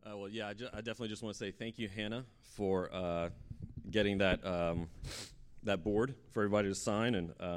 I definitely just want to say thank you, Hannah, for getting that that board for everybody to sign,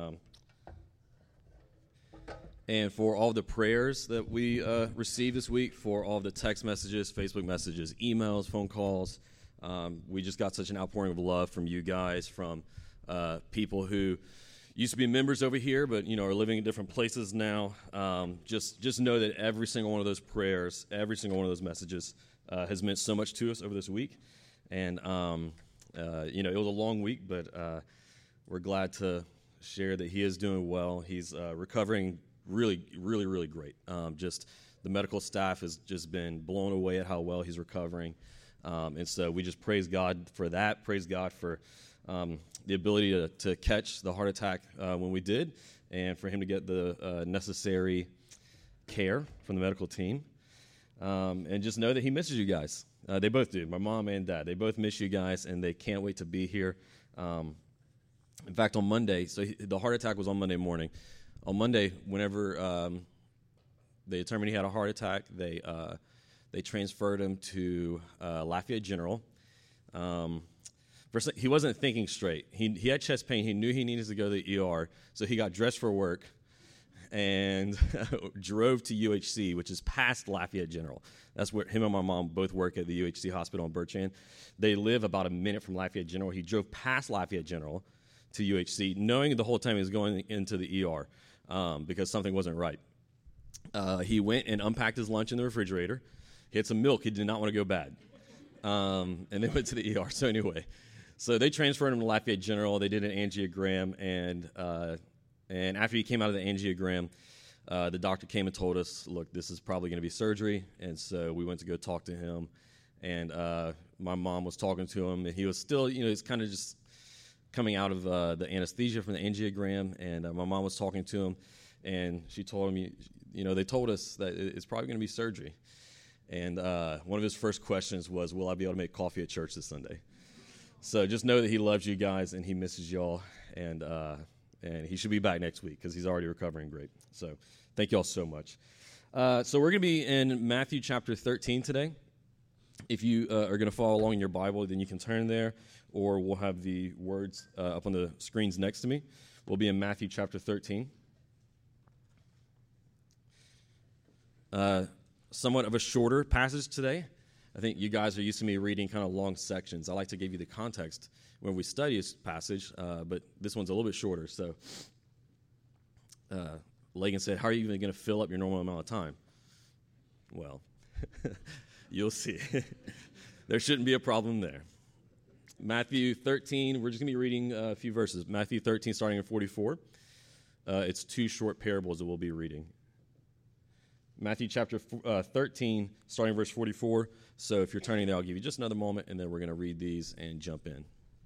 and for all the prayers that we received this week, for all the text messages, Facebook messages, emails, phone calls. We just got such an outpouring of love from you guys, from people who used to be members over here, but are living in different places now. Just know that every single one of those prayers, every single one of those messages has meant so much to us over this week. And it was a long week, but we're glad to share that he is doing well. He's recovering really, really, really great. Just the medical staff has just been blown away at how well he's recovering. And so we just praise God for that. Praise God for the ability to catch the heart attack when we did, and for him to get the necessary care from the medical team. And just know that he misses you guys. They both do. My mom and dad. They both miss you guys, and they can't wait to be here. In fact, on Monday, the heart attack was on Monday morning. On Monday, whenever they determined he had a heart attack, they transferred him to Lafayette General. First, he wasn't thinking straight. He had chest pain. He knew he needed to go to the ER, so he got dressed for work and drove to UHC, which is past Lafayette General. That's where him and my mom both work, at the UHC hospital in Birchland. They live about a minute from Lafayette General. He drove past Lafayette General to UHC, knowing the whole time he was going into the ER because something wasn't right. He went and unpacked his lunch in the refrigerator. He had some milk. He did not want to go bad. And they went to the ER. So anyway, they transferred him to Lafayette General. They did an angiogram, and after he came out of the angiogram, the doctor came and told us, look, this is probably going to be surgery. And so we went to go talk to him. And my mom was talking to him, and he was still, he's kind of just coming out of the anesthesia from the angiogram. And my mom was talking to him, and she told him, they told us that it's probably going to be surgery. And one of his first questions was, will I be able to make coffee at church this Sunday? So just know that he loves you guys, and he misses y'all, and he should be back next week because he's already recovering great. So thank you all so much. So we're going to be in Matthew chapter 13 today. If you are going to follow along in your Bible, then you can turn there, or we'll have the words up on the screens next to me. We'll be in Matthew chapter 13. Somewhat of a shorter passage today. I think you guys are used to me reading kind of long sections. I like to give you the context when we study this passage, but this one's a little bit shorter. So Lagan said, how are you even going to fill up your normal amount of time? Well, you'll see. There shouldn't be a problem there. Matthew 13, we're just going to be reading a few verses. Matthew 13, starting at 44. It's two short parables that we'll be reading. Matthew chapter 13, starting verse 44. So if you're turning there, I'll give you just another moment, and then we're going to read these and jump in.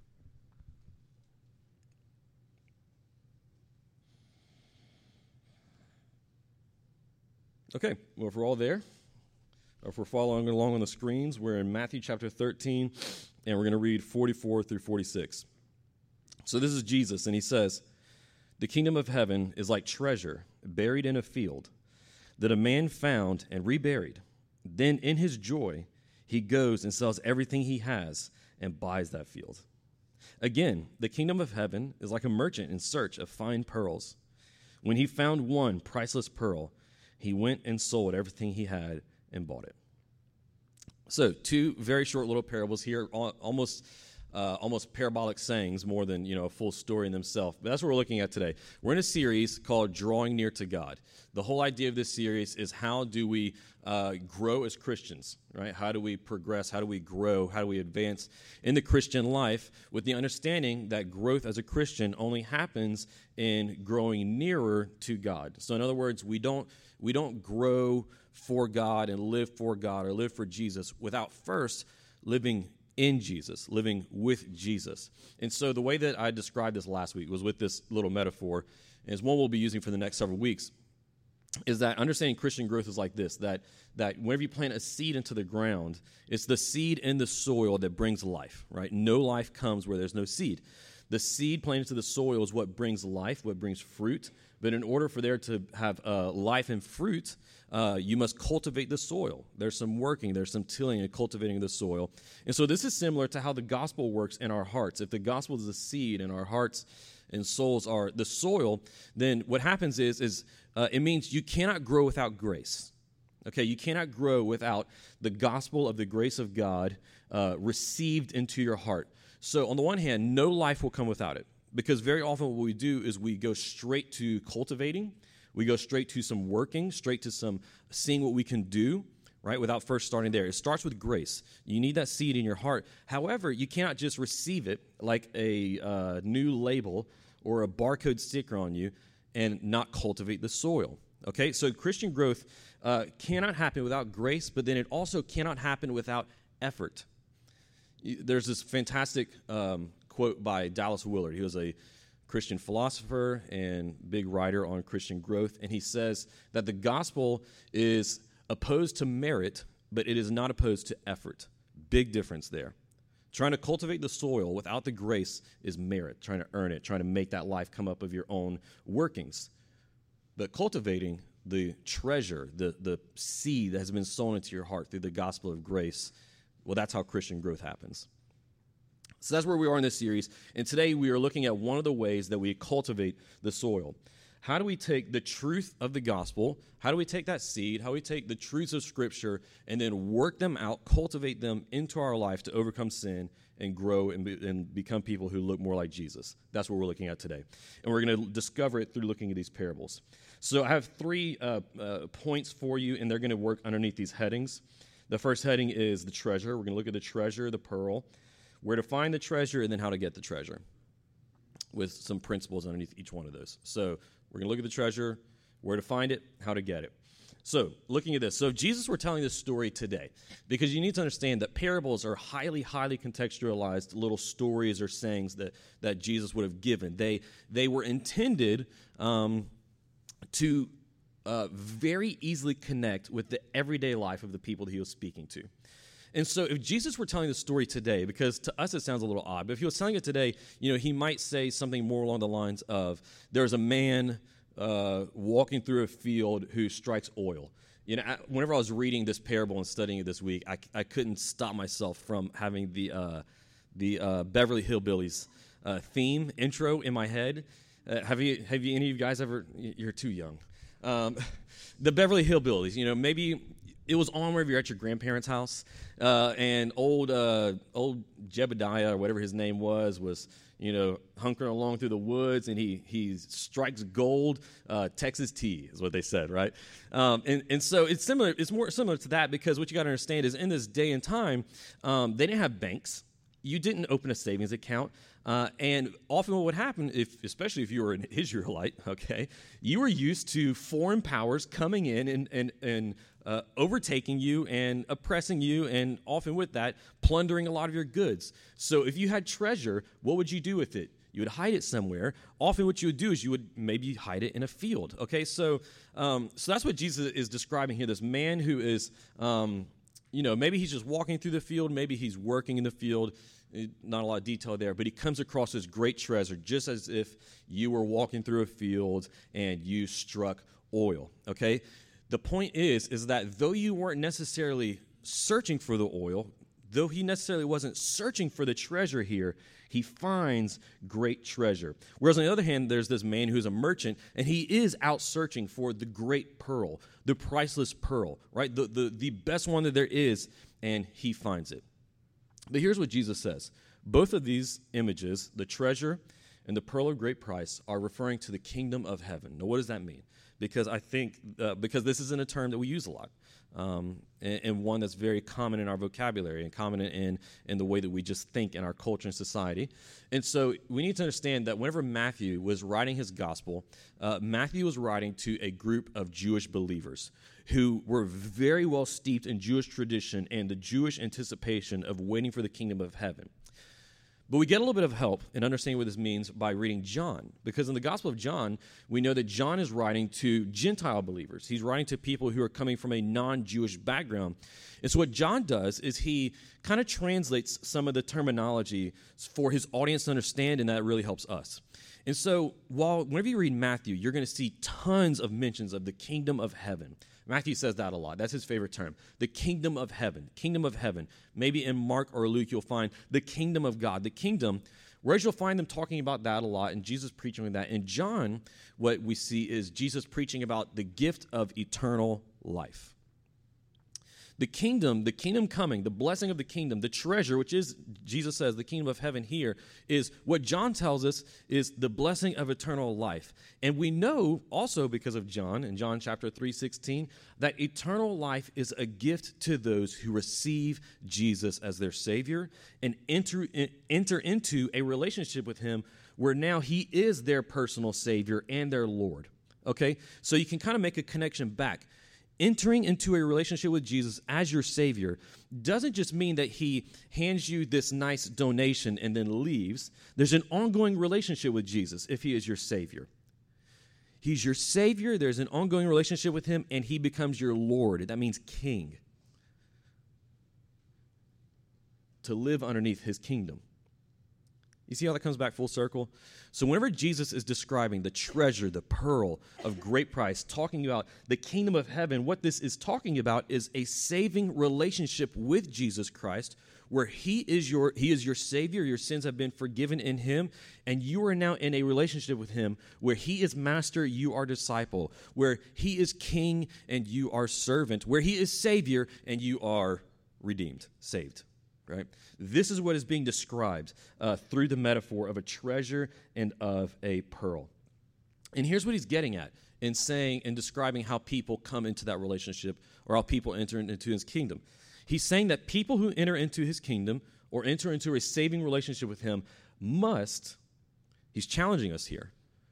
Okay, well, if we're all there, or if we're following along on the screens, we're in Matthew chapter 13, and we're going to read 44 through 46. So this is Jesus, and he says, "The kingdom of heaven is like treasure buried in a field, that a man found and reburied. Then in his joy, he goes and sells everything he has and buys that field. Again, the kingdom of heaven is like a merchant in search of fine pearls. When he found one priceless pearl, he went and sold everything he had and bought it." So two very short little parables here, almost parabolic sayings more than a full story in themselves. But that's what we're looking at today. We're in a series called Drawing Near to God. The whole idea of this series is, how do we grow as Christians, right? How do we progress? How do we grow? How do we advance in the Christian life, with the understanding that growth as a Christian only happens in growing nearer to God. So in other words, we don't grow for God and live for God or live for Jesus without first living in Jesus, living with Jesus. And so the way that I described this last week was with this little metaphor, and it's one we'll be using for the next several weeks, is that understanding Christian growth is like this, that whenever you plant a seed into the ground, it's the seed in the soil that brings life, right? No life comes where there's no seed. The seed planted into the soil is what brings life, what brings fruit. But in order for there to have life and fruit, you must cultivate the soil. There's some working, there's some tilling and cultivating the soil. And so this is similar to how the gospel works in our hearts. If the gospel is a seed and our hearts and souls are the soil, then what happens is it means you cannot grow without grace. Okay, you cannot grow without the gospel of the grace of God received into your heart. So on the one hand, no life will come without it, because very often what we do is we go straight to cultivating, we go straight to some working, straight to some seeing what we can do, right, without first starting there. It starts with grace. You need that seed in your heart. However, you cannot just receive it like a new label or a barcode sticker on you and not cultivate the soil. Okay, so Christian growth cannot happen without grace, but then it also cannot happen without effort. There's this fantastic quote by Dallas Willard. He was a Christian philosopher and big writer on Christian growth, and he says that the gospel is opposed to merit, but it is not opposed to effort. Big difference there. Trying to cultivate the soil without the grace is merit, trying to earn it, trying to make that life come up of your own workings. But cultivating the treasure, the seed that has been sown into your heart through the gospel of grace, well, that's how Christian growth happens. So that's where we are in this series. And today we are looking at one of the ways that we cultivate the soil. How do we take the truth of the gospel? How do we take that seed? How do we take the truths of Scripture and then work them out, cultivate them into our life to overcome sin and grow and become people who look more like Jesus? That's what we're looking at today. And we're going to discover it through looking at these parables. So I have 3 points for you, and they're going to work underneath these headings. The first heading is the treasure. We're going to look at the treasure, the pearl, where to find the treasure, and then how to get the treasure, with some principles underneath each one of those. So we're going to look at the treasure, where to find it, how to get it. So looking at this, so if Jesus were telling this story today, because you need to understand that parables are highly, highly contextualized little stories or sayings that Jesus would have given. They were intended to very easily connect with the everyday life of the people that he was speaking to. And so if Jesus were telling the story today, because to us it sounds a little odd, but if he was telling it today, he might say something more along the lines of, there's a man walking through a field who strikes oil. Whenever I was reading this parable and studying it this week, I couldn't stop myself from having the Beverly Hillbillies theme intro in my head. Have you any of you guys ever? You're too young. The Beverly Hillbillies. Maybe it was on wherever you're at your grandparents' house, and old Jebediah or whatever his name was hunkering along through the woods, and he strikes gold. Texas tea is what they said, right? And so it's similar. It's more similar to that, because what you got to understand is in this day and time, they didn't have banks. You didn't open a savings account. And often what would happen, especially if you were an Israelite, okay, you were used to foreign powers coming in and overtaking you and oppressing you, and often with that, plundering a lot of your goods. So if you had treasure, what would you do with it? You would hide it somewhere. Often what you would do is you would maybe hide it in a field, okay? So that's what Jesus is describing here, this man who is, maybe he's just walking through the field, maybe he's working in the field. Not a lot of detail there, but he comes across this great treasure, just as if you were walking through a field and you struck oil, okay? The point is that though you weren't necessarily searching for the oil, though he necessarily wasn't searching for the treasure here, he finds great treasure. Whereas on the other hand, there's this man who's a merchant, and he is out searching for the great pearl, the priceless pearl, right? The best one that there is, and he finds it. But here's what Jesus says. Both of these images, the treasure and the pearl of great price, are referring to the kingdom of heaven. Now, what does that mean? Because I think, because this isn't a term that we use a lot, and one that's very common in our vocabulary and common in the way that we just think in our culture and society. And so we need to understand that whenever Matthew was writing his gospel, Matthew was writing to a group of Jewish believers who were very well steeped in Jewish tradition and the Jewish anticipation of waiting for the kingdom of heaven. But we get a little bit of help in understanding what this means by reading John, because in the Gospel of John, we know that John is writing to Gentile believers. He's writing to people who are coming from a non-Jewish background. And so what John does is he kind of translates some of the terminology for his audience to understand, and that really helps us. And so whenever you read Matthew, you're going to see tons of mentions of the kingdom of heaven. Matthew says that a lot. That's his favorite term, the kingdom of heaven, kingdom of heaven. Maybe in Mark or Luke, you'll find the kingdom of God, the kingdom, whereas you'll find them talking about that a lot and Jesus preaching on that. In John, what we see is Jesus preaching about the gift of eternal life. The kingdom coming, the blessing of the kingdom, the treasure, which is, Jesus says, the kingdom of heaven here, is what John tells us is the blessing of eternal life. And we know also because of John, in John chapter 3:16, that eternal life is a gift to those who receive Jesus as their Savior and enter into a relationship with Him where now He is their personal Savior and their Lord. Okay? So you can kind of make a connection back. Entering into a relationship with Jesus as your Savior doesn't just mean that He hands you this nice donation and then leaves. There's an ongoing relationship with Jesus if He is your Savior. He's your Savior, there's an ongoing relationship with Him, and He becomes your Lord. That means King. To live underneath His kingdom. You see how that comes back full circle? So whenever Jesus is describing the treasure, the pearl of great price, talking about the kingdom of heaven, what this is talking about is a saving relationship with Jesus Christ, where He is your Savior, your sins have been forgiven in Him, and you are now in a relationship with Him where He is master, you are disciple, where He is king and you are servant, where He is Savior and you are redeemed, saved. Right? This is what is being described through the metaphor of a treasure and of a pearl. And here's what he's getting at in saying and describing how people come into that relationship or how people enter into His kingdom. He's saying that people who enter into His kingdom or enter into a saving relationship with Him he's challenging us here,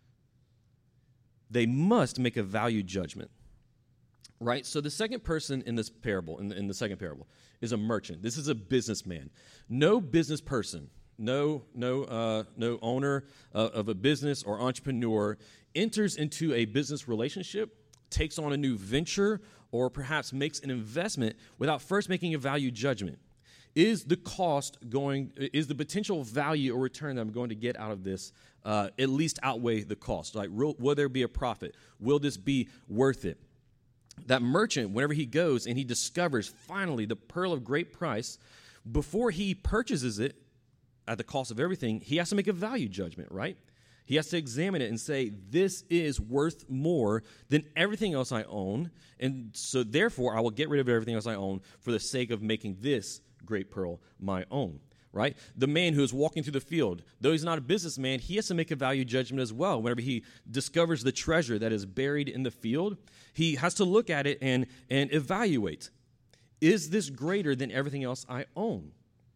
they must make a value judgment. Right? So the second person in this parable, in the second parable, is a merchant. This is a businessman. No business person, no owner of a business or entrepreneur enters into a business relationship, takes on a new venture, or perhaps makes an investment without first making a value judgment. Is the potential value or return that I'm going to get out of this at least outweigh the cost? Like, will there be a profit? Will this be worth it? That merchant, whenever he goes and he discovers finally the pearl of great price, before he purchases it at the cost of everything, he has to make a value judgment, right? He has to examine it and say, this is worth more than everything else I own, and so therefore I will get rid of everything else I own for the sake of making this great pearl my own. Right? The man who is walking through the field, though he's not a businessman, he has to make a value judgment as well. Whenever he discovers the treasure that is buried in the field, he has to look at it and evaluate. Is this greater than everything else I own?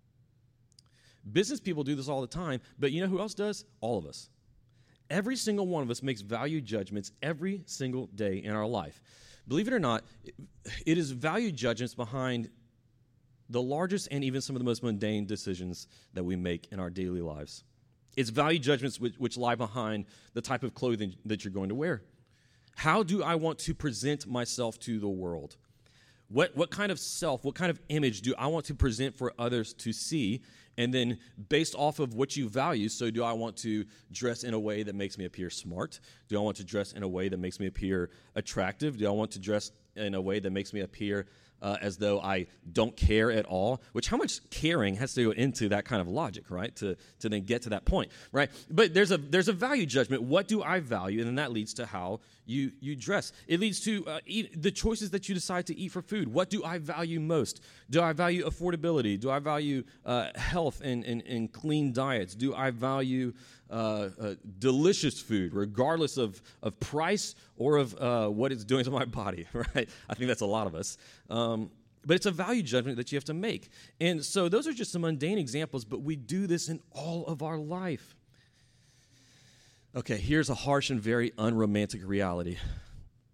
Business people do this all the time, but you know who else does? All of us. Every single one of us makes value judgments every single day in our life. Believe it or not, it is value judgments behind the largest and even some of the most mundane decisions that we make in our daily lives. It's value judgments which lie behind the type of clothing that you're going to wear. How do I want to present myself to the world? What kind of self, what kind of image do I want to present for others to see? And then based off of what you value, so do I want to dress in a way that makes me appear smart? Do I want to dress in a way that makes me appear attractive? Do I want to dress in a way that makes me appear as though I don't care at all, which how much caring has to go into that kind of logic, right, to then get to that point, right? But there's a value judgment. What do I value? And then that leads to how you dress. It leads to the choices that you decide to eat for food. What do I value most? Do I value affordability? Do I value health and clean diets? Do I value delicious food, regardless of price or of what it's doing to my body, right? I think that's a lot of us. But it's a value judgment that you have to make. And so those are just some mundane examples, but we do this in all of our life. Okay, here's a harsh and very unromantic reality.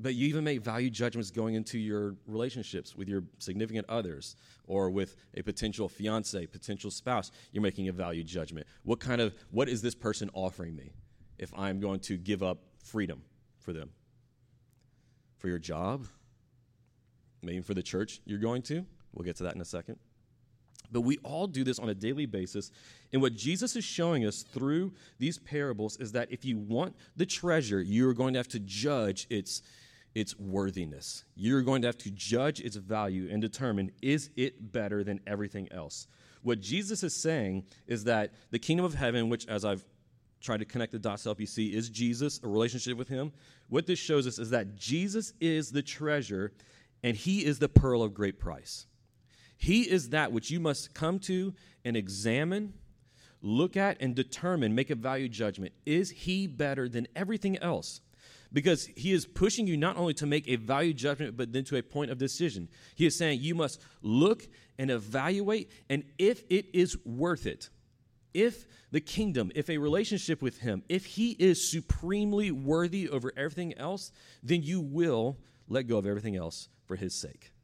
But you even make value judgments going into your relationships with your significant others or with a potential fiance, potential spouse. You're making a value judgment. What is this person offering me if I'm going to give up freedom for them? For your job? Maybe for the church you're going to? We'll get to that in a second. But we all do this on a daily basis. And what Jesus is showing us through these parables is that if you want the treasure, you're going to have to judge its worthiness. You're going to have to judge its value and determine, is it better than everything else? What Jesus is saying is that the kingdom of heaven, which as I've tried to connect the dots to help you see, is Jesus, a relationship with him. What this shows us is that Jesus is the treasure and he is the pearl of great price. He is that which you must come to and examine, look at, and determine, make a value judgment. Is he better than everything else? Because he is pushing you not only to make a value judgment, but then to a point of decision. He is saying you must look and evaluate, and if it is worth it, if the kingdom, if a relationship with him, if he is supremely worthy over everything else, then you will let go of everything else for his sake.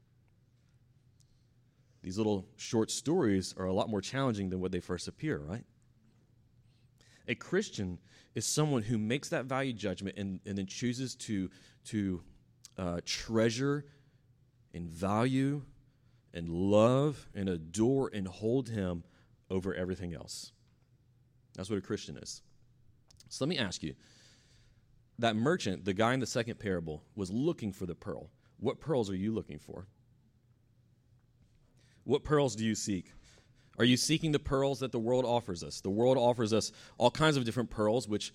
These little short stories are a lot more challenging than what they first appear, right? A Christian is someone who makes that value judgment and then chooses to treasure and value and love and adore and hold him over everything else. That's what a Christian is. So let me ask you, that merchant, the guy in the second parable, was looking for the pearl. What pearls are you looking for? What pearls do you seek? Are you seeking the pearls that the world offers us? The world offers us all kinds of different pearls, which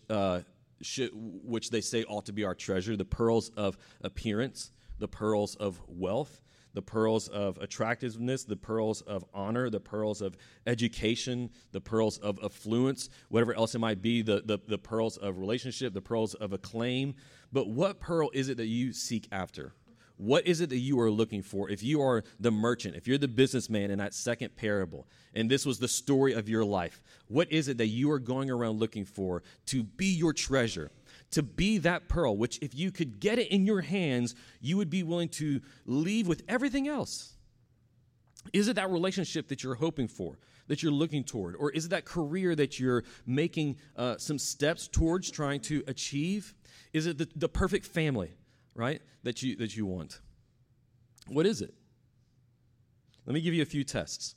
they say ought to be our treasure. The pearls of appearance, the pearls of wealth, the pearls of attractiveness, the pearls of honor, the pearls of education, the pearls of affluence, whatever else it might be, the pearls of relationship, the pearls of acclaim. But what pearl is it that you seek after? What is it that you are looking for? If you are the merchant, if you're the businessman in that second parable, and this was the story of your life, what is it that you are going around looking for to be your treasure, to be that pearl, which if you could get it in your hands, you would be willing to leave with everything else? Is it that relationship that you're hoping for, that you're looking toward? Or is it that career that you're making some steps towards trying to achieve? Is it the perfect family? Right, that you want? What is it? Let me give you a few tests.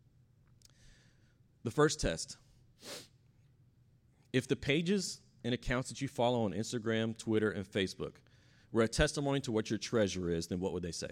The first test, if the pages and accounts that you follow on Instagram, Twitter, and Facebook were a testimony to what your treasure is, then what would they say?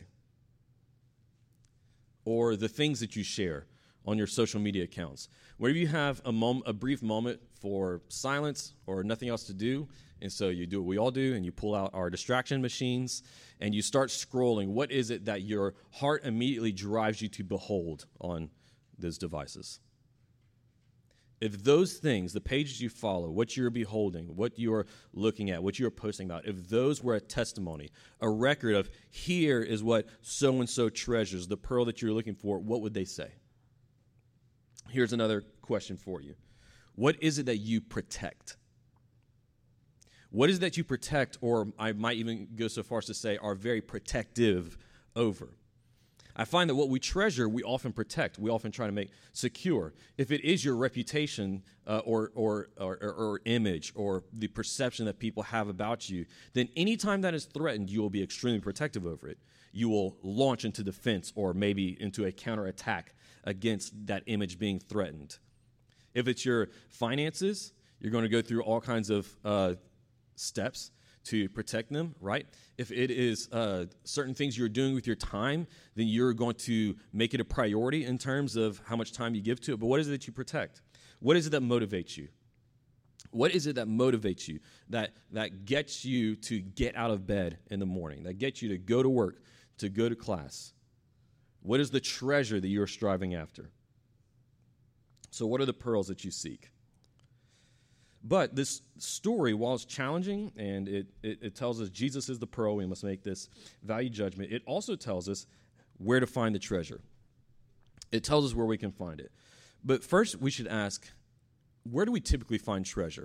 Or the things that you share on your social media accounts. Whenever you have a brief moment for silence or nothing else to do, and so you do what we all do, and you pull out our distraction machines, and you start scrolling, what is it that your heart immediately drives you to behold on those devices? If those things, the pages you follow, what you're beholding, what you're looking at, what you're posting about, if those were a testimony, a record of here is what so-and-so treasures, the pearl that you're looking for, what would they say? Here's another question for you. What is it that you protect? What is it that you protect, or I might even go so far as to say are very protective over? I find that what we treasure, we often protect. We often try to make secure. If it is your reputation or image or the perception that people have about you, then anytime that is threatened, you will be extremely protective over it. You will launch into defense or maybe into a counterattack against that image being threatened. If it's your finances, you're going to go through all kinds of steps to protect them, right? If it is certain things you're doing with your time, then you're going to make it a priority in terms of how much time you give to it. But what is it that you protect? What is it that motivates you? What is it that motivates you, that gets you to get out of bed in the morning, that gets you to go to work, to go to class? What is the treasure that you're striving after? So what are the pearls that you seek? But this story, while it's challenging and it tells us Jesus is the pearl, we must make this value judgment, it also tells us where to find the treasure. It tells us where we can find it. But first, we should ask, where do we typically find treasure?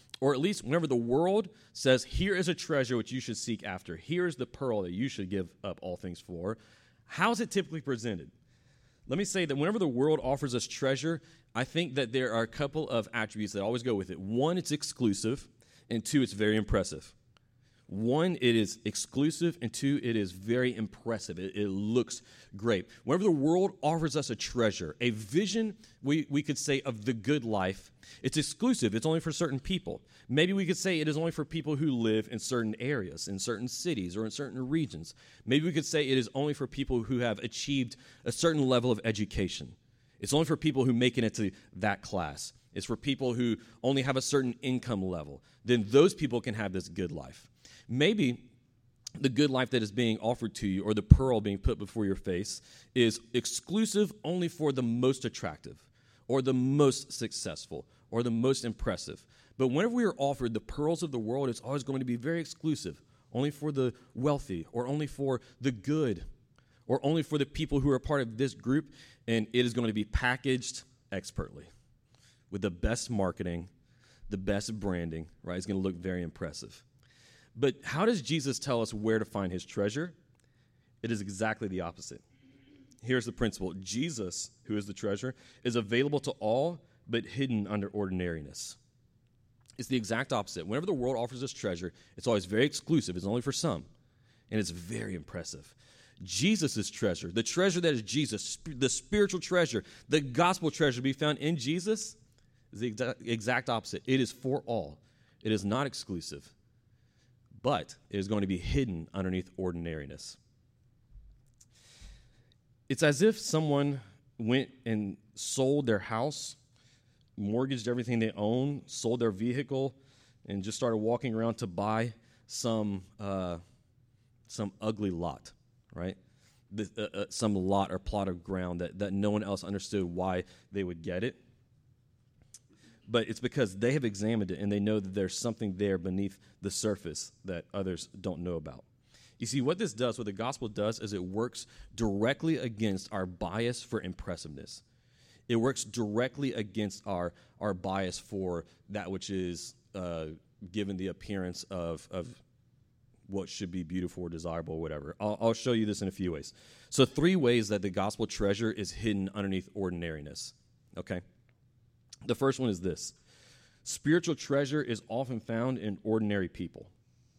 or at least whenever the world says, here is a treasure which you should seek after, here is the pearl that you should give up all things for, how is it typically presented? Let me say that whenever the world offers us treasure, I think that there are a couple of attributes that always go with it. One, it's exclusive, and two, it's very impressive. One, it is exclusive, and two, it is very impressive. It looks great. Whenever the world offers us a treasure, a vision, we could say, of the good life, it's exclusive. It's only for certain people. Maybe we could say it is only for people who live in certain areas, in certain cities, or in certain regions. Maybe we could say it is only for people who have achieved a certain level of education. It's only for people who make it into that class. It's for people who only have a certain income level. Then those people can have this good life. Maybe the good life that is being offered to you, or the pearl being put before your face, is exclusive only for the most attractive, or the most successful, or the most impressive. But whenever we are offered the pearls of the world, it's always going to be very exclusive, only for the wealthy, or only for the good, or only for the people who are part of this group, and it is going to be packaged expertly with the best marketing, the best branding, right? It's going to look very impressive. But how does Jesus tell us where to find his treasure? It is exactly the opposite. Here's the principle. Jesus, who is the treasure, is available to all, but hidden under ordinariness. It's the exact opposite. Whenever the world offers us treasure, it's always very exclusive. It's only for some, and it's very impressive. Jesus' treasure, the treasure that is Jesus, the spiritual treasure, the gospel treasure to be found in Jesus, is the exact opposite. It is for all. It is not exclusive, but it is going to be hidden underneath ordinariness. It's as if someone went and sold their house, mortgaged everything they own, sold their vehicle, and just started walking around to buy some ugly lot, right? Some lot or plot of ground that no one else understood why they would get it. But it's because they have examined it and they know that there's something there beneath the surface that others don't know about. You see, what the gospel does is it works directly against our bias for impressiveness. It works directly against our bias for that which is given the appearance of what should be beautiful or desirable or whatever. I'll show you this in a few ways. So 3 ways that the gospel treasure is hidden underneath ordinariness, okay? The first one is this. Spiritual treasure is often found in ordinary people.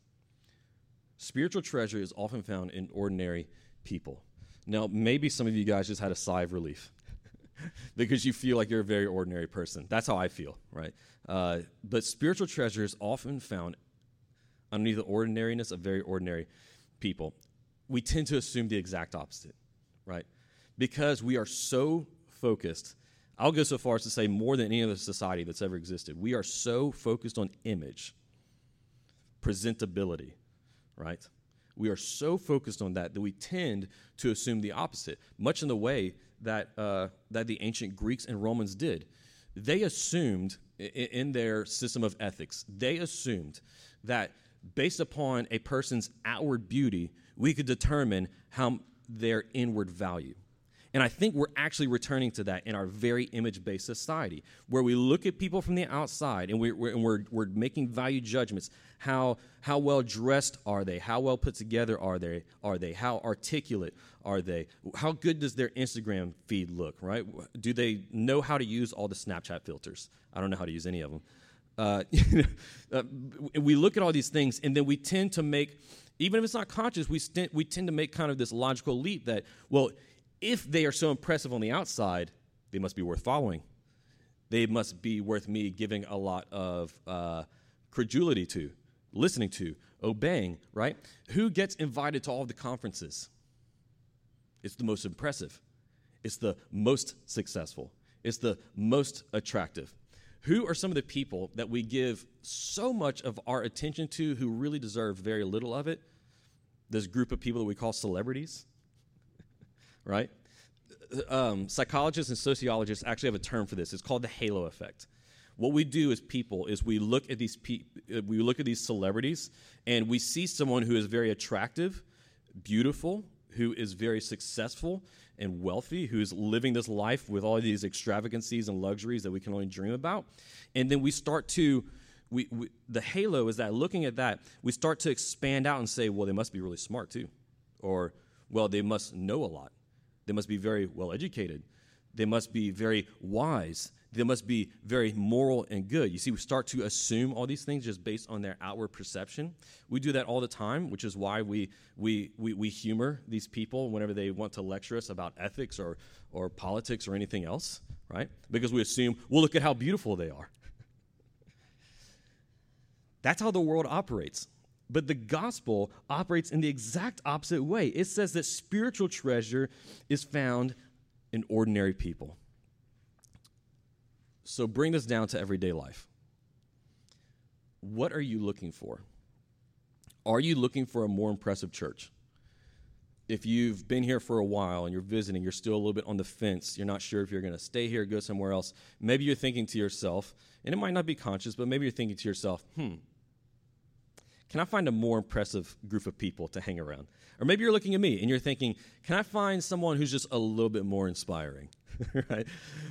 Spiritual treasure is often found in ordinary people. Now, maybe some of you guys just had a sigh of relief because you feel like you're a very ordinary person. That's how I feel, right? But spiritual treasure is often found underneath the ordinariness of very ordinary people. We tend to assume the exact opposite, right? Because we are so focused. I'll go so far as to say more than any other society that's ever existed. We are so focused on image, presentability, right? We are so focused on that we tend to assume the opposite, much in the way that the ancient Greeks and Romans did. They assumed, in their system of ethics, they assumed that based upon a person's outward beauty, we could determine their inward value. And I think we're actually returning to that in our very image-based society, where we look at people from the outside and we're making value judgments. How well dressed are they? How well put together are they? How articulate are they? How good does their Instagram feed look, right? Do they know how to use all the Snapchat filters? I don't know how to use any of them. We look at all these things, and then we tend to make, even if it's not conscious, we tend to make kind of this logical leap that, well, if they are so impressive on the outside, they must be worth following. They must be worth me giving a lot of credulity to, listening to, obeying, right? Who gets invited to all of the conferences? It's the most impressive. It's the most successful. It's the most attractive. Who are some of the people that we give so much of our attention to who really deserve very little of it? This group of people that we call celebrities. Right? Psychologists and sociologists actually have a term for this. It's called the halo effect. What we do as people is we look at these celebrities, and we see someone who is very attractive, beautiful, who is very successful and wealthy, who's living this life with all these extravagancies and luxuries that we can only dream about. And then we start to the halo is that looking at that, we start to expand out and say, well, they must be really smart too. Or, well, they must know a lot. They must be very well educated. They must be very wise. They must be very moral and good. You see, we start to assume all these things just based on their outward perception. We do that all the time, which is why we humor these people whenever they want to lecture us about ethics or politics or anything else, right? Because we assume, well, look at how beautiful they are. That's how the world operates. But the gospel operates in the exact opposite way. It says that spiritual treasure is found in ordinary people. So bring this down to everyday life. What are you looking for? Are you looking for a more impressive church? If you've been here for a while and you're visiting, you're still a little bit on the fence, you're not sure if you're going to stay here or go somewhere else, maybe you're thinking to yourself, and it might not be conscious, but maybe you're thinking to yourself, can I find a more impressive group of people to hang around? Or maybe you're looking at me and you're thinking, can I find someone who's just a little bit more inspiring, right?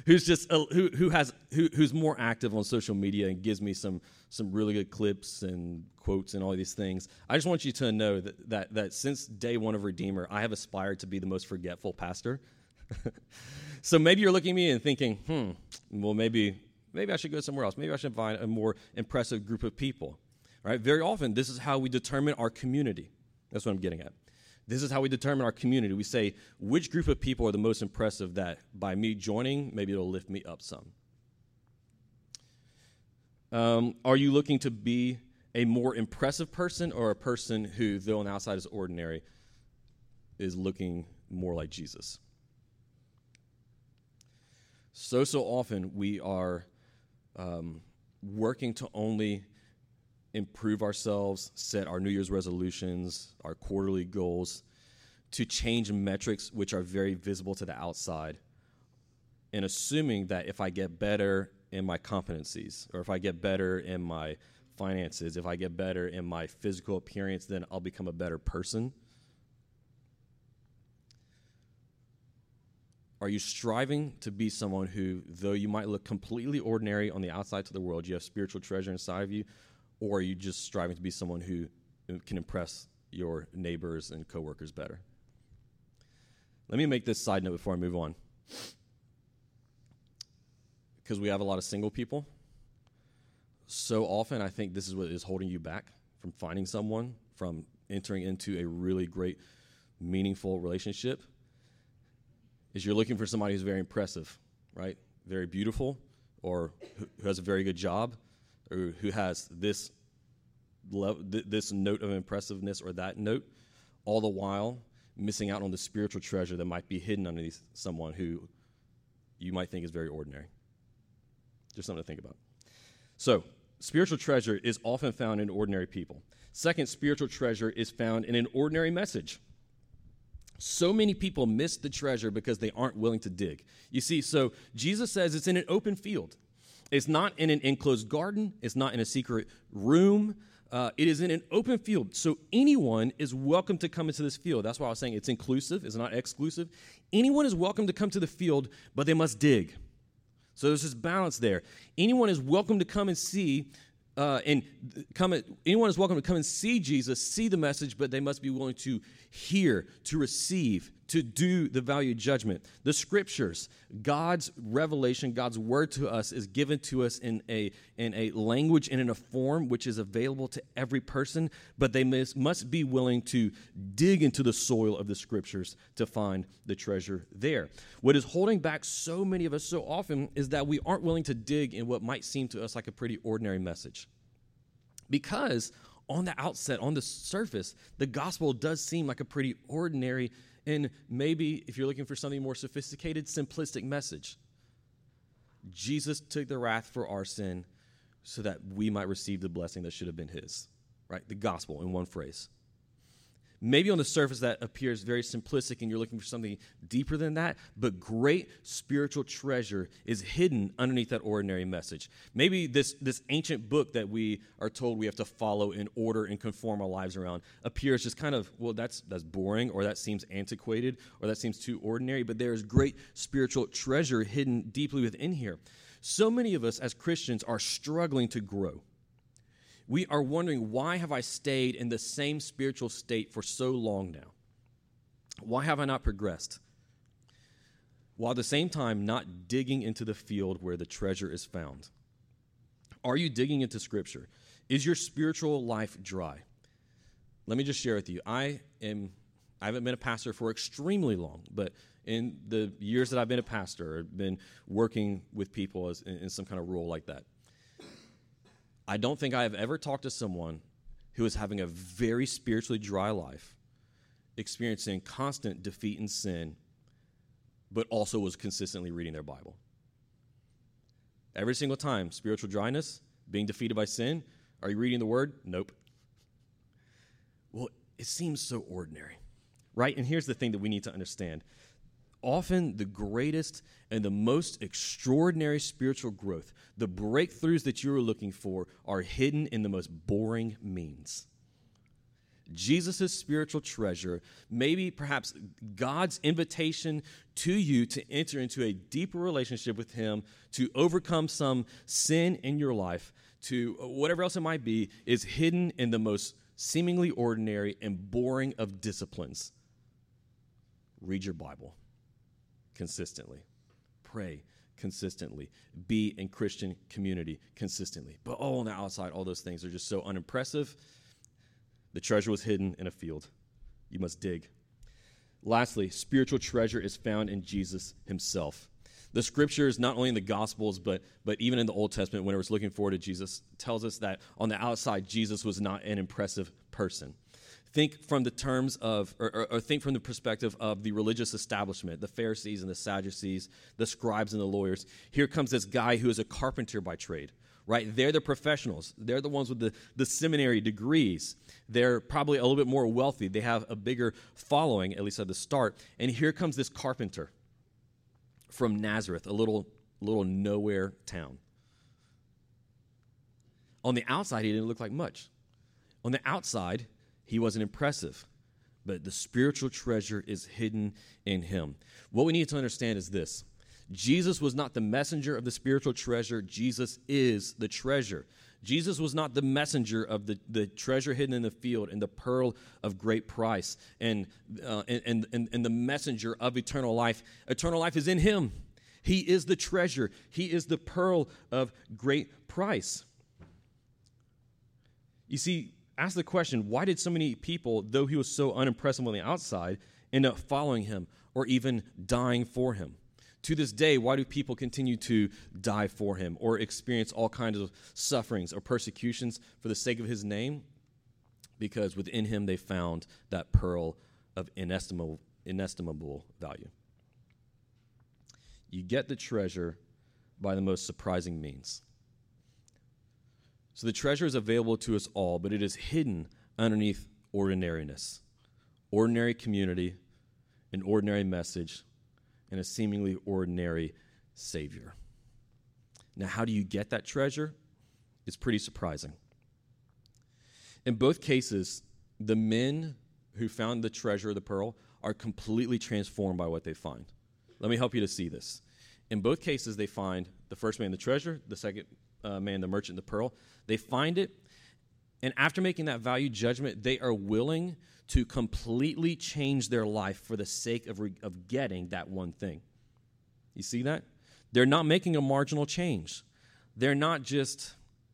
Who's more active on social media and gives me some really good clips and quotes and all these things. I just want you to know that since day one of Redeemer, I have aspired to be the most forgetful pastor. So maybe you're looking at me and thinking, well, maybe I should go somewhere else. Maybe I should find a more impressive group of people. Right? Very often, this is how we determine our community. That's what I'm getting at. This is how we determine our community. We say, which group of people are the most impressive that by me joining, maybe it'll lift me up some. Are you looking to be a more impressive person or a person who, though on the outside is ordinary, is looking more like Jesus? So often we are working to only improve ourselves, set our New Year's resolutions, our quarterly goals, to change metrics which are very visible to the outside, and assuming that if I get better in my competencies, or if I get better in my finances, if I get better in my physical appearance, then I'll become a better person. Are you striving to be someone who, though you might look completely ordinary on the outside to the world, you have spiritual treasure inside of you? Or are you just striving to be someone who can impress your neighbors and coworkers better? Let me make this side note before I move on. Because we have a lot of single people. So often I think this is what is holding you back from finding someone, from entering into a really great, meaningful relationship, is you're looking for somebody who's very impressive, right? Very beautiful, or who has a very good job, or who has this note of impressiveness or that note, all the while missing out on the spiritual treasure that might be hidden underneath someone who you might think is very ordinary. Just something to think about. So, spiritual treasure is often found in ordinary people. Second, spiritual treasure is found in an ordinary message. So many people miss the treasure because they aren't willing to dig. You see, so Jesus says it's in an open field. It's not in an enclosed garden. It's not in a secret room. It is in an open field. So anyone is welcome to come into this field. That's why I was saying it's inclusive. It's not exclusive. Anyone is welcome to come to the field, but they must dig. So there's this balance there. Anyone is welcome to come and see, anyone is welcome to come and see Jesus, see the message, but they must be willing to hear, to receive, to do the value judgment. The scriptures, God's revelation, God's word to us is given to us in a language and in a form which is available to every person, but they must be willing to dig into the soil of the scriptures to find the treasure there. What is holding back so many of us so often is that we aren't willing to dig in what might seem to us like a pretty ordinary message. Because on the outset, on the surface, the gospel does seem like a pretty ordinary and maybe, if you're looking for something more sophisticated, simplistic message. Jesus took the wrath for our sin so that we might receive the blessing that should have been his, right? The gospel in one phrase. Maybe on the surface that appears very simplistic and you're looking for something deeper than that, but great spiritual treasure is hidden underneath that ordinary message. Maybe this ancient book that we are told we have to follow in order and conform our lives around appears just kind of, well, that's boring, or that seems antiquated, or that seems too ordinary, but there is great spiritual treasure hidden deeply within here. So many of us as Christians are struggling to grow. we are wondering, why have I stayed in the same spiritual state for so long now? Why have I not progressed? While at the same time not digging into the field where the treasure is found. Are you digging into Scripture? Is your spiritual life dry? Let me just share with you. I haven't been a pastor for extremely long, but in the years that I've been a pastor, I've been working with people in some kind of role like that. I don't think I have ever talked to someone who is having a very spiritually dry life, experiencing constant defeat in sin, but also was consistently reading their Bible. Every single time, spiritual dryness, being defeated by sin. Are you reading the Word? Nope. Well, it seems so ordinary, right? And here's the thing that we need to understand. Often the greatest and the most extraordinary spiritual growth, the breakthroughs that you are looking for, are hidden in the most boring means. Jesus' spiritual treasure, maybe perhaps God's invitation to you to enter into a deeper relationship with Him, to overcome some sin in your life, to whatever else it might be, is hidden in the most seemingly ordinary and boring of disciplines. Read your Bible consistently. Pray consistently. Be in Christian community consistently. But on the outside, all those things are just so unimpressive. The treasure was hidden in a field. You must dig. Lastly, spiritual treasure is found in Jesus Himself. The Scriptures, not only in the Gospels, but even in the Old Testament, when it was looking forward to Jesus, tells us that on the outside, Jesus was not an impressive person. Think from the terms of, or think from the perspective of the religious establishment, the Pharisees and the Sadducees, the scribes and the lawyers. Here comes this guy who is a carpenter by trade, right? They're the professionals. They're the ones with the seminary degrees. They're probably a little bit more wealthy. They have a bigger following, at least at the start. And here comes this carpenter from Nazareth, a little nowhere town. On the outside, he didn't look like much. On the outside, he wasn't impressive. But the spiritual treasure is hidden in him. What we need to understand is this. Jesus was not the messenger of the spiritual treasure. Jesus is the treasure. Jesus was not the messenger of the treasure hidden in the field and the pearl of great price and the messenger of eternal life. Eternal life is in Him. He is the treasure. He is the pearl of great price. You see, ask the question, why did so many people, though He was so unimpressive on the outside, end up following Him or even dying for Him? To this day, why do people continue to die for Him or experience all kinds of sufferings or persecutions for the sake of His name? Because within Him they found that pearl of inestimable value. You get the treasure by the most surprising means. So the treasure is available to us all, but it is hidden underneath ordinariness. Ordinary community, an ordinary message, and a seemingly ordinary Savior. Now, how do you get that treasure? It's pretty surprising. In both cases, the men who found the treasure, the pearl, are completely transformed by what they find. Let me help you to see this. In both cases, they find the first man the treasure, the second man the merchant the pearl. They find it, and after making that value judgment, they are willing to completely change their life for the sake of getting that one thing. You see that? They're not making a marginal change. They're not just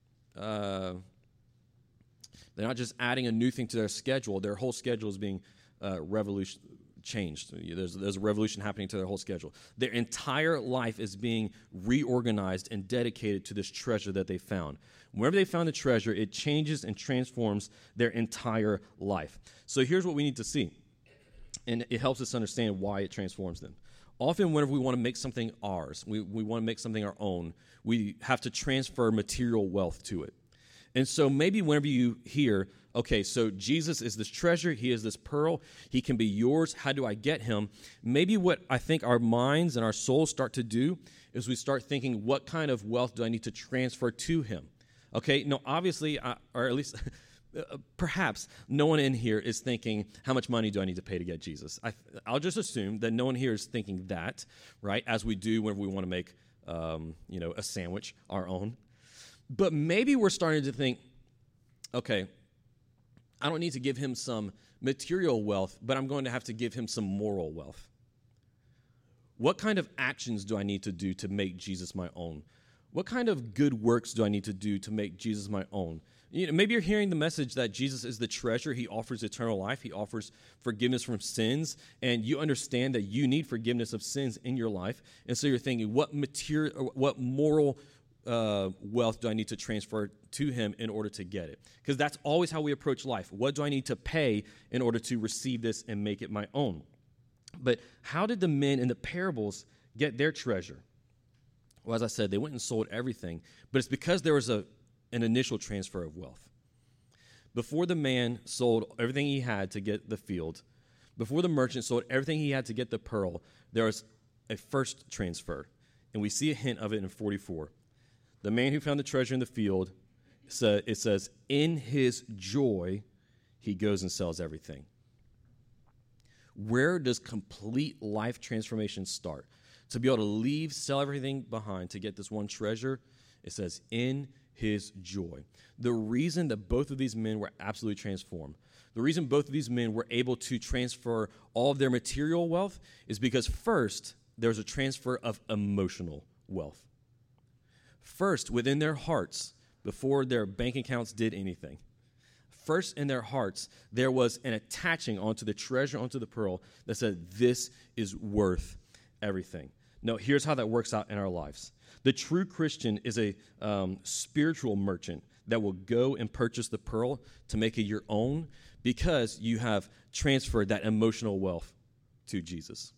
adding a new thing to their schedule. Their whole schedule is being changed. There's a revolution happening to their whole schedule. Their entire life is being reorganized and dedicated to this treasure that they found. Wherever they found the treasure, it changes and transforms their entire life. So here's what we need to see, and it helps us understand why it transforms them. Often whenever we want to make something ours, we want to make something our own, we have to transfer material wealth to it. And so maybe whenever you hear, okay, so Jesus is this treasure, He is this pearl, He can be yours, how do I get Him? Maybe what I think our minds and our souls start to do is we start thinking, what kind of wealth do I need to transfer to Him? Okay, no, obviously, or at least perhaps no one in here is thinking, how much money do I need to pay to get Jesus? I'll just assume that no one here is thinking that, right, as we do whenever we want to make a sandwich our own. But maybe we're starting to think, okay, I don't need to give him some material wealth, but I'm going to have to give him some moral wealth. What kind of actions do I need to do to make Jesus my own? What kind of good works do I need to do to make Jesus my own? Maybe you're hearing the message that Jesus is the treasure. He offers eternal life. He offers forgiveness from sins. And you understand that you need forgiveness of sins in your life. And so you're thinking, what moral wealth do I need to transfer to him in order to get it? Because that's always how we approach life. What do I need to pay in order to receive this and make it my own? But how did the men in the parables get their treasure? Well, as I said, they went and sold everything, but it's because there was an initial transfer of wealth. Before the man sold everything he had to get the field, before the merchant sold everything he had to get the pearl, there was a first transfer, and we see a hint of it in 44. The man who found the treasure in the field, it says, in his joy, he goes and sells everything. Where does complete life transformation start? To be able to sell everything behind to get this one treasure, it says, in his joy. The reason that both of these men were absolutely transformed, the reason both of these men were able to transfer all of their material wealth is because first, there's a transfer of emotional wealth. First, within their hearts, before their bank accounts did anything, first in their hearts, there was an attaching onto the treasure, onto the pearl, that said, this is worth everything. No, here's how that works out in our lives. The true Christian is a spiritual merchant that will go and purchase the pearl to make it your own because you have transferred that emotional wealth to Jesus.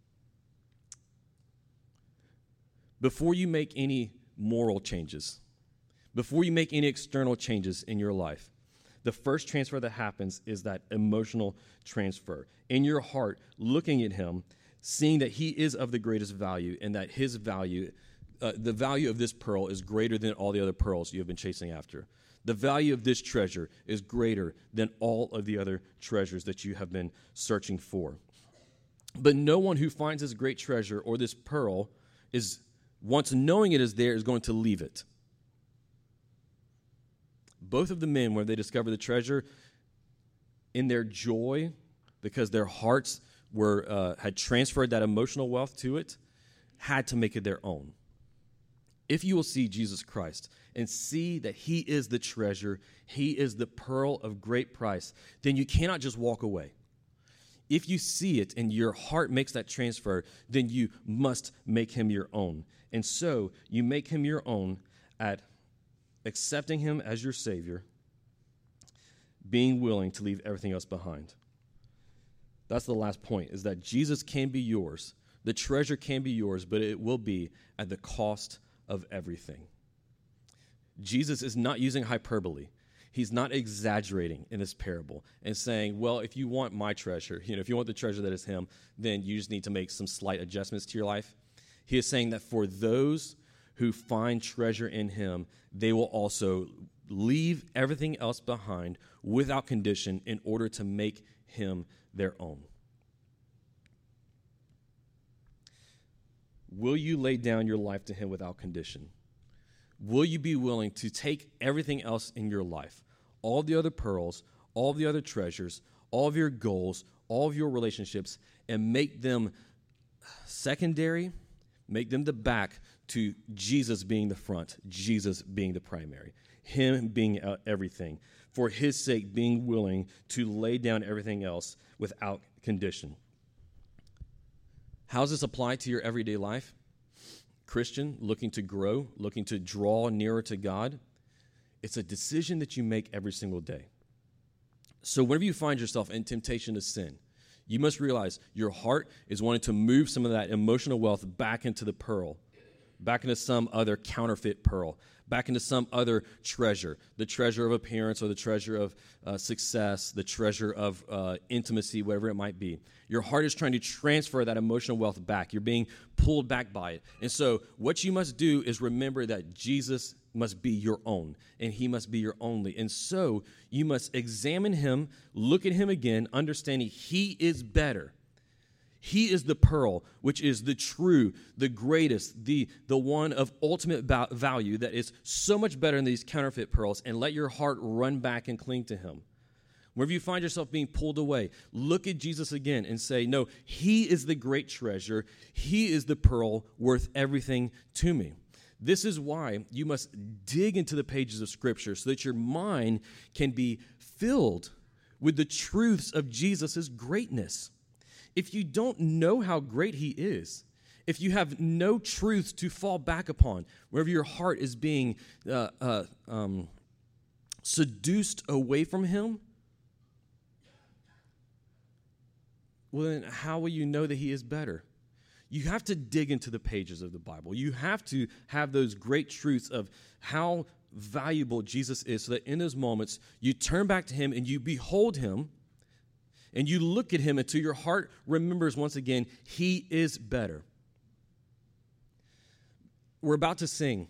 Before you make any moral changes, before you make any external changes in your life, the first transfer that happens is that emotional transfer. In your heart, looking at him, seeing that he is of the greatest value and that his value, the value of this pearl is greater than all the other pearls you have been chasing after. The value of this treasure is greater than all of the other treasures that you have been searching for. But no one who finds this great treasure or this pearl once knowing it is there, is going to leave it. Both of the men, when they discovered the treasure, in their joy, because their hearts had transferred that emotional wealth to it, had to make it their own. If you will see Jesus Christ and see that he is the treasure, he is the pearl of great price, then you cannot just walk away. If you see it and your heart makes that transfer, then you must make him your own. And so you make him your own at accepting him as your Savior, being willing to leave everything else behind. That's the last point, is that Jesus can be yours. The treasure can be yours, but it will be at the cost of everything. Jesus is not using hyperbole. He's not exaggerating in this parable and saying, well, if you want my treasure, if you want the treasure that is him, then you just need to make some slight adjustments to your life. He is saying that for those who find treasure in him, they will also leave everything else behind without condition in order to make him their own. Will you lay down your life to him without condition? Will you be willing to take everything else in your life, all the other pearls, all the other treasures, all of your goals, all of your relationships, and make them secondary, make them the back to Jesus being the front, Jesus being the primary, him being everything, for his sake being willing to lay down everything else without condition. How does this apply to your everyday life? Christian, looking to grow, looking to draw nearer to God. It's a decision that you make every single day. So whenever you find yourself in temptation to sin, you must realize your heart is wanting to move some of that emotional wealth back into the pearl, back into some other counterfeit pearl, back into some other treasure, the treasure of appearance or the treasure of success, the treasure of intimacy, whatever it might be. Your heart is trying to transfer that emotional wealth back. You're being pulled back by it. And so what you must do is remember that Jesus must be your own, and he must be your only. And so you must examine him, look at him again, understanding he is better. He is the pearl, which is the true, the greatest, the one of ultimate value that is so much better than these counterfeit pearls, and let your heart run back and cling to him. Wherever you find yourself being pulled away, look at Jesus again and say, no, he is the great treasure. He is the pearl worth everything to me. This is why you must dig into the pages of Scripture so that your mind can be filled with the truths of Jesus' greatness. If you don't know how great he is, if you have no truths to fall back upon, wherever your heart is being seduced away from him, well, then how will you know that he is better? You have to dig into the pages of the Bible. You have to have those great truths of how valuable Jesus is so that in those moments you turn back to him and you behold him and you look at him until your heart remembers once again, he is better. We're about to sing,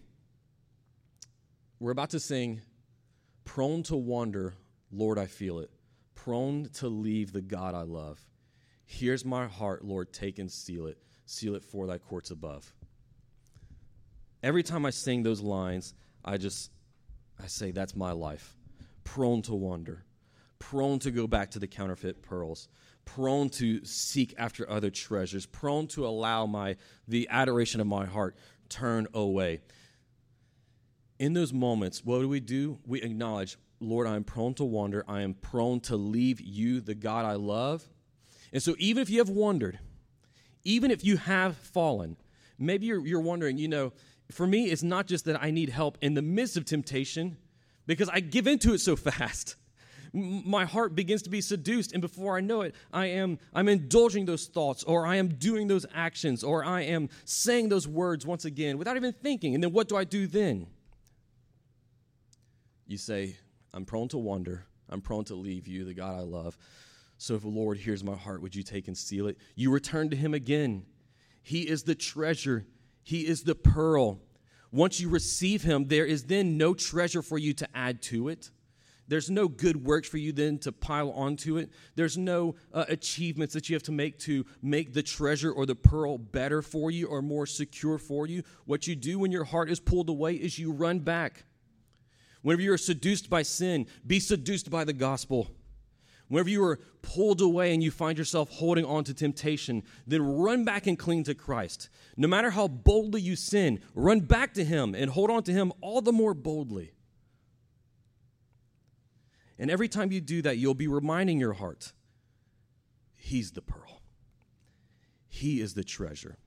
prone to wander, Lord, I feel it. Prone to leave the God I love. Here's my heart, Lord, take and seal it for thy courts above. Every time I sing those lines, I say, that's my life. Prone to wander, prone to go back to the counterfeit pearls, prone to seek after other treasures, prone to allow the adoration of my heart turn away. In those moments, what do? We acknowledge, Lord, I am prone to wander. I am prone to leave you, the God I love. And so even if you have wandered, even if you have fallen, maybe you're wondering, for me, it's not just that I need help in the midst of temptation, because I give into it so fast. My heart begins to be seduced, and before I know it, I'm indulging those thoughts, or I am doing those actions, or I am saying those words once again without even thinking. And then what do I do then? You say, I'm prone to wander. I'm prone to leave you, the God I love. So if the Lord hears my heart, would you take and seal it? You return to him again. He is the treasure. He is the pearl. Once you receive him, there is then no treasure for you to add to it. There's no good works for you then to pile onto it. There's no achievements that you have to make the treasure or the pearl better for you or more secure for you. What you do when your heart is pulled away is you run back. Whenever you are seduced by sin, be seduced by the gospel. Whenever you are pulled away and you find yourself holding on to temptation, then run back and cling to Christ. No matter how boldly you sin, run back to him and hold on to him all the more boldly. And every time you do that, you'll be reminding your heart, he's the pearl. He is the treasure.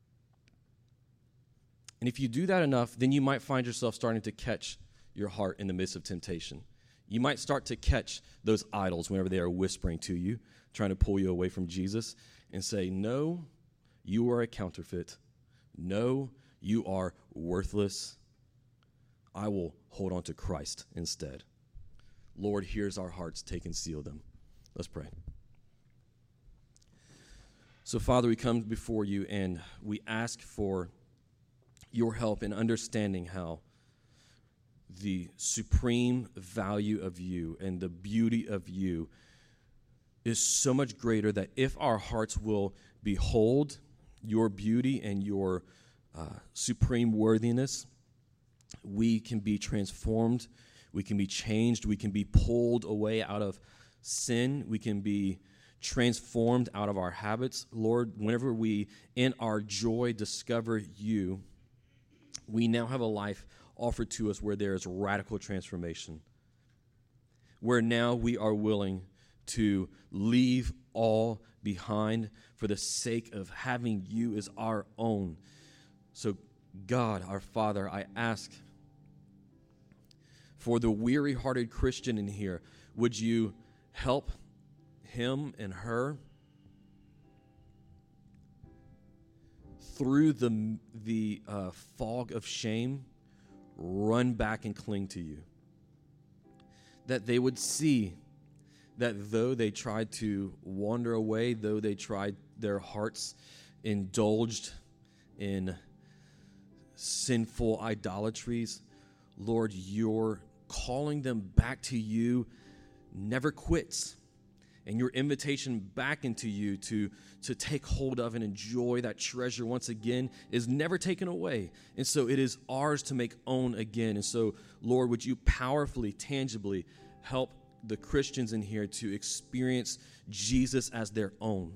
And if you do that enough, then you might find yourself starting to catch your heart in the midst of temptation. You might start to catch those idols whenever they are whispering to you, trying to pull you away from Jesus, and say, no, you are a counterfeit. No, you are worthless. I will hold on to Christ instead. Lord, here's our hearts. Take and seal them. Let's pray. So, Father, we come before you and we ask for your help in understanding how the supreme value of you and the beauty of you is so much greater that if our hearts will behold your beauty and your supreme worthiness, we can be transformed, we can be changed, we can be pulled away out of sin, we can be transformed out of our habits. Lord, whenever we, in our joy, discover you, we now have a life offered to us where there is radical transformation, where now we are willing to leave all behind for the sake of having you as our own. So, God, our Father, I ask for the weary-hearted Christian in here, would you help him and her through the fog of shame, run back and cling to you. That they would see that though they tried to wander away, though they tried their hearts indulged in sinful idolatries, Lord, you're calling them back to you never quits. And your invitation back into you to take hold of and enjoy that treasure once again is never taken away. And so it is ours to make own again. And so, Lord, would you powerfully, tangibly help the Christians in here to experience Jesus as their own.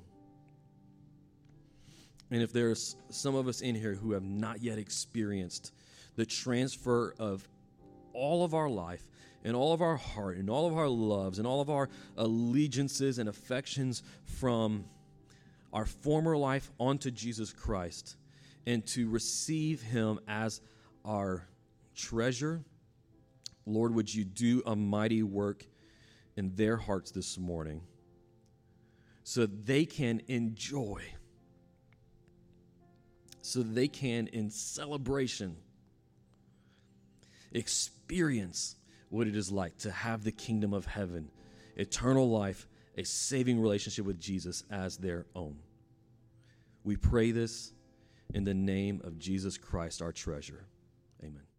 And if there's some of us in here who have not yet experienced the transfer of all of our life and all of our heart and all of our loves and all of our allegiances and affections from our former life onto Jesus Christ, and to receive him as our treasure, Lord, would you do a mighty work in their hearts this morning so they can enjoy, so they can, in celebration, experience what it is like to have the kingdom of heaven, eternal life, a saving relationship with Jesus as their own. We pray this in the name of Jesus Christ, our treasure. Amen.